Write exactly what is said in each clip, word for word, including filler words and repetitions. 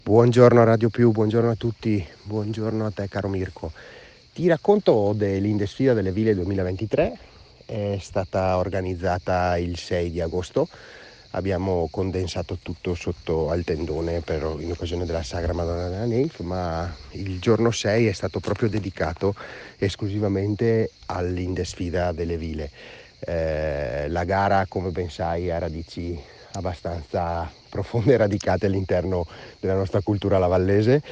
Buongiorno a Radio Più, buongiorno a tutti, buongiorno a te caro Mirko. Ti racconto dell'Indesfida delle Ville duemilaventitré, è stata organizzata il sei di agosto, abbiamo condensato tutto sotto al tendone per, in occasione della Sagra Madonna della Neve, ma il giorno sei è stato proprio dedicato esclusivamente all'Indesfida delle Ville. Eh, la gara, come ben sai, ha radici abbastanza profonde e radicate all'interno della nostra cultura lavallese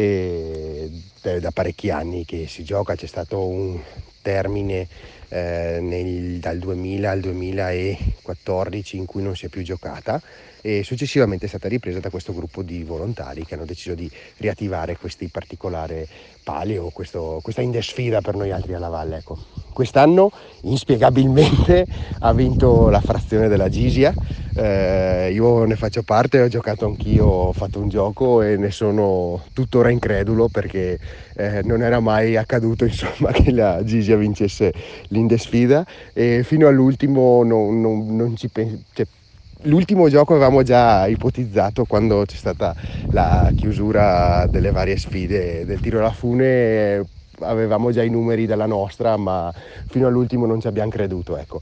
e da parecchi anni che si gioca. C'è stato un termine eh, nel, dal duemila al duemilaquattordici in cui non si è più giocata e successivamente è stata ripresa da questo gruppo di volontari che hanno deciso di riattivare questi particolari pali o questo, questa indesfida per noi altri alla valle. Ecco. Quest'anno inspiegabilmente ha vinto la frazione della Gisia. Eh, io ne faccio parte, ho giocato anch'io, ho fatto un gioco e ne sono tuttora incredulo perché eh, non era mai accaduto insomma che la Gisia vincesse l'Indesfida e fino all'ultimo non, non, non ci penso. Cioè, l'ultimo gioco avevamo già ipotizzato quando c'è stata la chiusura delle varie sfide del tiro alla fune, avevamo già i numeri della nostra, ma fino all'ultimo non ci abbiamo creduto. Ecco,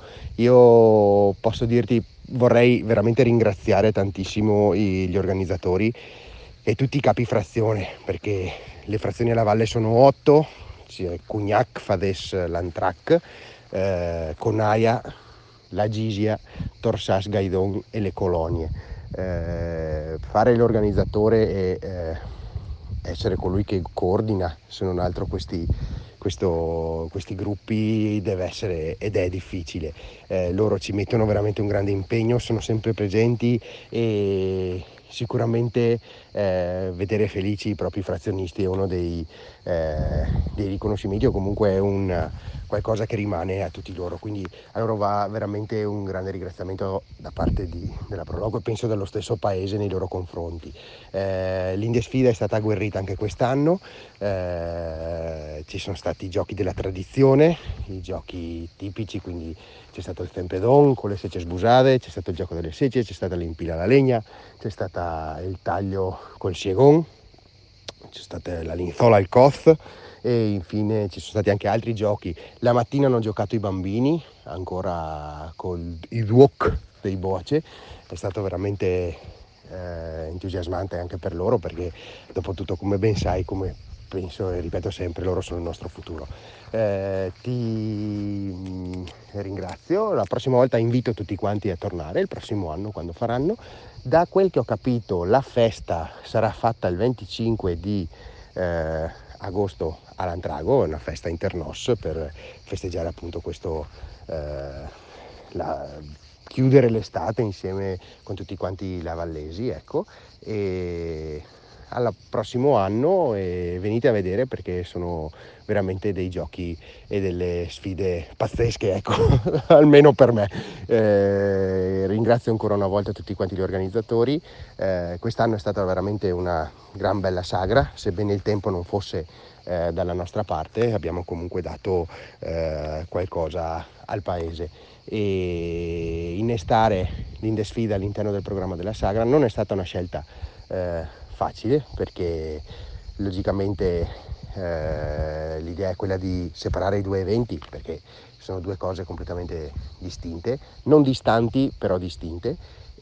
io posso dirti, vorrei veramente ringraziare tantissimo gli organizzatori e tutti i capi frazione, perché le frazioni alla valle sono otto, c'è Cugnac, Fades, Lantrac, eh, Conaia, la Gisia, Torsas, Gaidon e le colonie. Eh, fare l'organizzatore e eh, essere colui che coordina, se non altro, questi, questo, questi gruppi deve essere ed è difficile. Eh, loro ci mettono veramente un grande impegno, sono sempre presenti e sicuramente eh, vedere felici i propri frazionisti è uno dei, eh, dei riconoscimenti o comunque è un qualcosa che rimane a tutti loro, quindi a loro va veramente un grande ringraziamento da parte di, della Prologo e penso dello stesso paese nei loro confronti. Eh, L'Indesfida è stata agguerrita anche quest'anno, eh, ci sono stati i giochi della tradizione, i giochi tipici, quindi c'è stato il Fempedon con le secce sbusate, c'è stato il gioco delle secce, c'è stata l'impila alla legna, c'è stata il taglio col siegon, c'è stata la linzola al coth e infine ci sono stati anche altri giochi. La mattina hanno giocato i bambini ancora con il wok dei boace, è stato veramente eh, entusiasmante anche per loro perché dopo tutto, come ben sai, come penso e ripeto sempre, loro sono il nostro futuro. Eh, ti ringrazio, la prossima volta invito tutti quanti a tornare il prossimo anno quando faranno. Da quel che ho capito la festa sarà fatta il venticinque di eh, agosto a Lantrago, è una festa internos per festeggiare appunto questo, eh, la, chiudere l'estate insieme con tutti quanti i lavallesi, ecco, e al prossimo anno e venite a vedere perché sono veramente dei giochi e delle sfide pazzesche, ecco, almeno per me. Eh, ringrazio ancora una volta tutti quanti gli organizzatori, eh, quest'anno è stata veramente una gran bella sagra, sebbene il tempo non fosse eh, dalla nostra parte, abbiamo comunque dato eh, qualcosa al paese e innestare l'Indesfida all'interno del programma della sagra non è stata una scelta eh, facile perché logicamente eh, l'idea è quella di separare i due eventi perché sono due cose completamente distinte, non distanti però distinte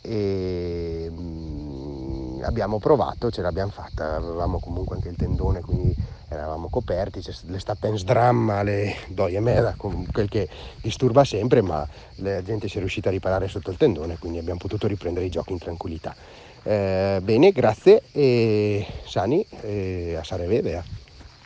e mh, abbiamo provato, ce l'abbiamo fatta, avevamo comunque anche il tendone quindi eravamo coperti, c'è le statens dramma, le doie meda, quel che disturba sempre, ma la gente si è riuscita a riparare sotto il tendone, quindi abbiamo potuto riprendere i giochi in tranquillità. Eh, bene, grazie e sani e a Sarevedea.